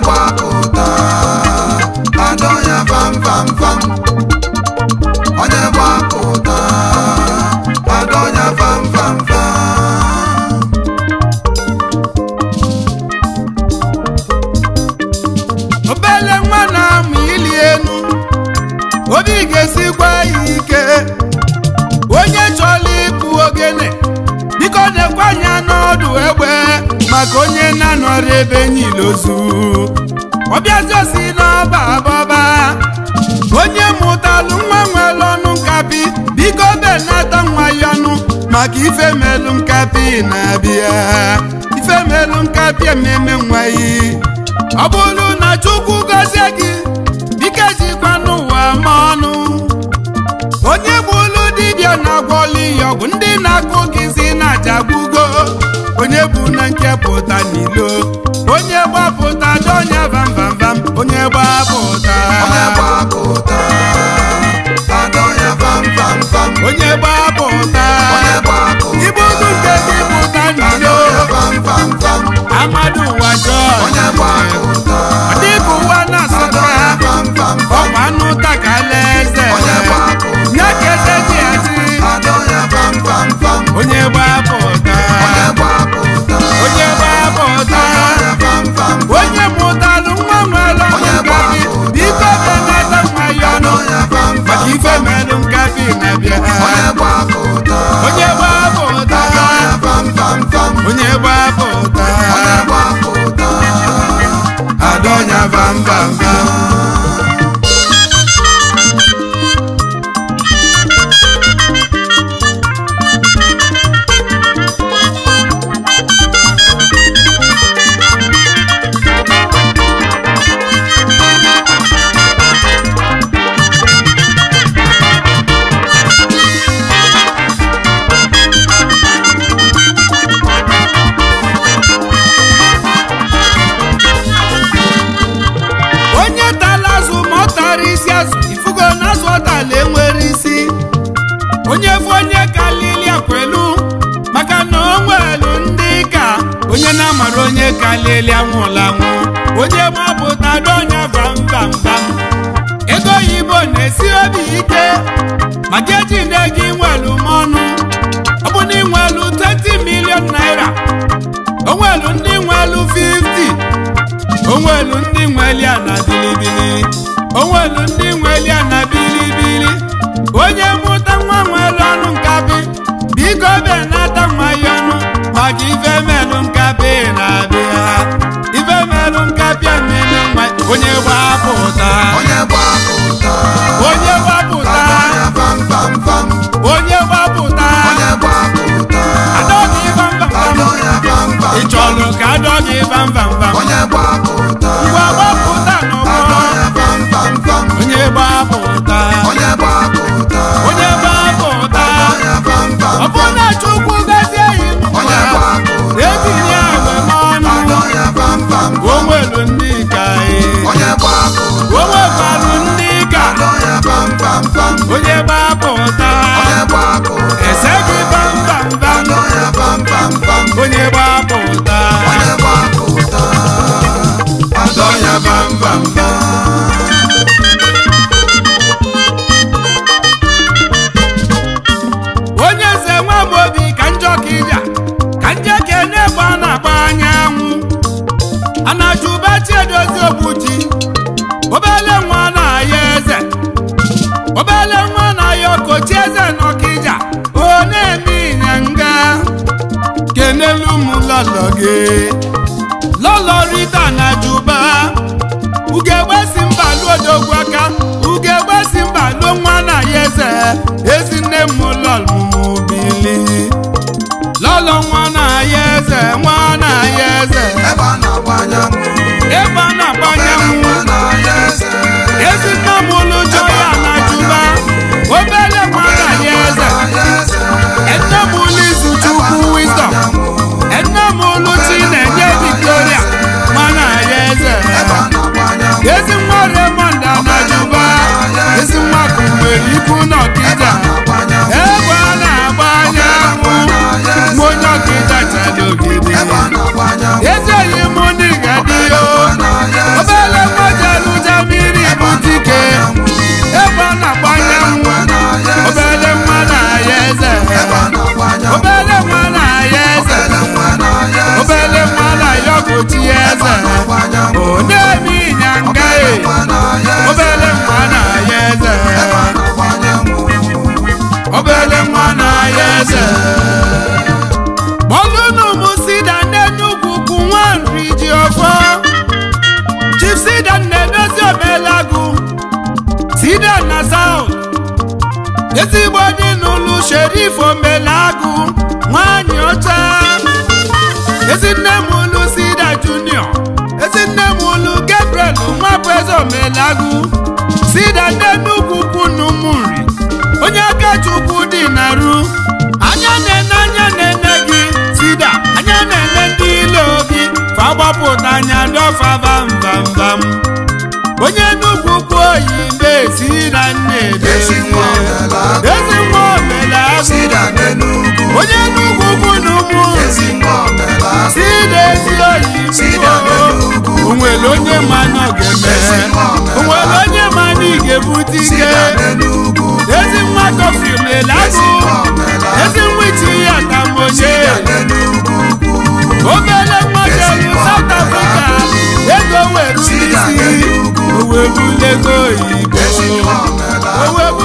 gbapụta adọ ya vam vam vam onye gbapụta adọ ya vam vam vam obele nwa na-amụ ili enu obi ga-esikwa ike onye chọrọ ịkpụ ogene biko na-ekwe anya n'ọdụ egbe maka onye na-anọrọ ebe niile ozu ọbịazi osi n'ọba abọba onye mụtalụ nwa nwere ọnụ nkapi biko benata nwa ya ọnụ maka ife melu nkapi na-abịa ife melu nkapi ememe nwa yi ọ bụrụ na Chukwu gọzie gị biko jikwa n'ụwa ma ọnụ onye bụlu dibịa na-agwọli ya ọgwụ ndị na-akụ gị si na-ajagbugo onye bụ na nkepụta n'ilo onye gbapụta dọnya vam vam vam onye gbapụta adọnya vam vam vam onye gbapụta ibudu nke gị pụta n'ilo Amadu ụwa gbapụta dịka ụwa na-asọka ọkwa anụ takala eze nye ka eze ji achị onye gbapụta onye gbapụta onye mụtalụ nwa nwere ọnụ nkapi biko benata nwa ya ọnụ maka ife melụ nkapi na-abịa onye gbapụta onye gbapụta adọnya vam vam vam onye bụ onye kalili akwelu maka na o nwelu ndị ka onye na-amara onye kalili anwụla anwụ onye gbapụta dọnya vam vam vam ego oyibo na-esi obi ike maka eji nne gị nwelu mọnụ ọ bụ na ịnwelu 20 million naira onwelu ndị nwelu 50 onwelu ndị nweli ya na bilibili onwelu ndị nweli ya na bilibili onye mụta nwa nwere ọnụ nkapi biko benata nwa ya ọnụ maka ife melụ nkapi na-abịa ife melụ nkapi ememe nwa onye gbapụta onye gbapụta onye gbapụta adọghị vam vam vam ị chọrọ ka adọghị vam vam vam ngwa gbapụta n'ụgbọ onye gbapụta onye gbapụta ọ bụ na Chukwu gọzie ya etinye agwe n'ọnụ o nwelu ndị ka o nwekwarụ ndị ka onye gbapụta ese gị vam vam vam onye gbapụta adọnya vam vam vam onye eze nwa m obi ka njọ ka ija ka nje kene egbe a na-agba anyanwụ anajuba Chiedozie Ogbuji obele nwa na-aya eze obele nwa na-aya Okochi eze n'Ọkịja ọ na-eme ịnyanga kenelu m lọlọ gị lọlọ Rita Anajuba ugegbe si mba lụọ odogwu aka ugegbe si mba lụọ nwa na-aya eze ezinne m lọlmụmụbili lọlọ nwa na-aya eze nwa na-aya eze ebe a na-agbanye mụ ezinne m lụ Joy Anajuba obele nwa na-aya eze enne m lụ Izuchukwu Wisdom enne m lụ Chinenye Victoria nwa na-aya eze ezi nwa Raymond Anajuba ezi nwa Kumgbere ikwu n'Ọkịja ebe a na-agbanye mụ onye Ọkịja chara ogidi ezi enyi m ndị ga-adị ezigbo dị n'ụlọ Sheriff Omelagụ nwanyị ọcha ezinne m ụlụ Sida Junior ezinne m ụlụ Gabriel nwabụ eze Omelagụ Sida ndị Enugu kwunu m nri onye aka Chukwu dị narụ anya na-ene gị Sida anya na-ene ndị ilo gị fa gbapụta anya dọfa vam onye Enugu kwu oyi na-Sida ezi nwa Omelagụ Sida n'Enugu onye Enugu kwunu m ezi nwa Omelagụ Sida ezi oyi Sida n'Enugu onwere onye ma nọ ga-eme onwere onye ma na ị ga-ebute ike Sida n'Enugu ezi nwa Kofi Omelagụ ezi nwa ichi ya tamonye Sida n'Enugu obele nwa jelu South Africa ego were isi owe bulego oyibo owe